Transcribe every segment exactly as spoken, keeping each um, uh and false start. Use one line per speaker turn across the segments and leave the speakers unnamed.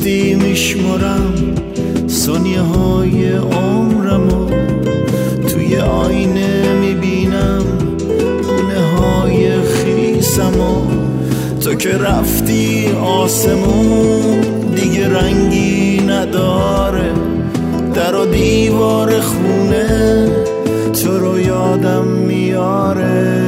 دستی میشمرم ثانیه های عمرمو، توی آینه میبینم خونه های خیسمو. تو که رفتی آسمون دیگه رنگی نداره، در و دیوار خونه تو رو یادم میاره.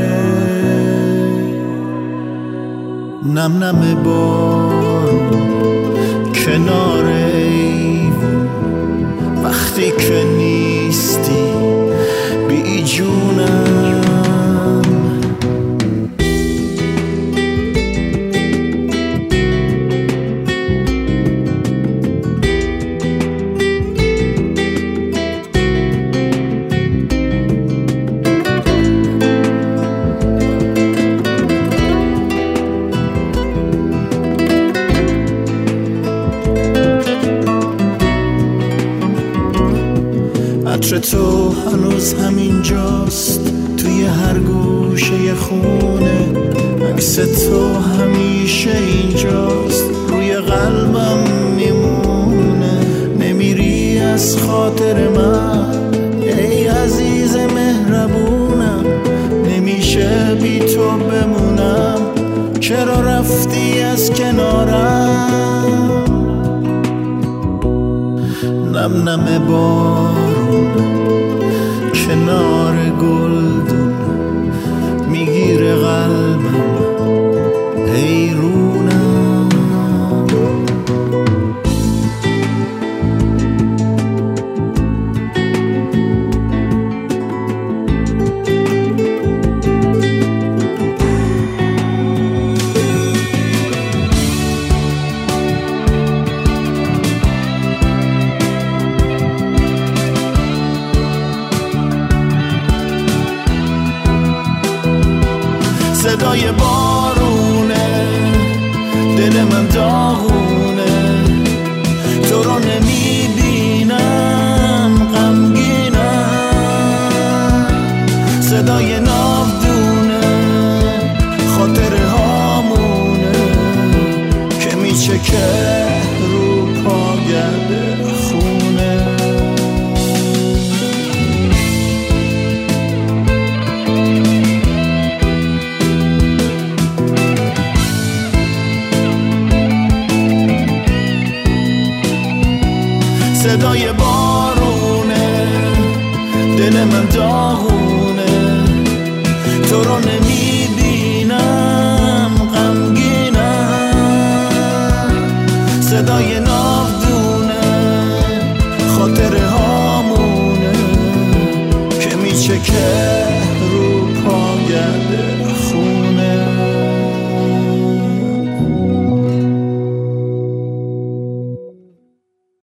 نم نم بارون کنار ایوون، وقتی که نیستی بی جونم. عطر تو هنوز همینجاست توی هر گوشه خونه، عکس تو همیشه اینجاست روی قلبم میمونه. نمیری از خاطر من ای عزیز مهربونم، نمیشه بی تو بمونم، چرا رفتی از کنارم. نم نم بارون کنار گلدون میگیره قلبم حیرونم. صدای بارونه دل من داغونه، تو رو نمیبینم غمگینم. صدای ناودونه خاطره هامونه که میچکه رو پاگرد خونه. صدای بارونه دل من داغونه، تو رو نمیبینم غمگینم. صدای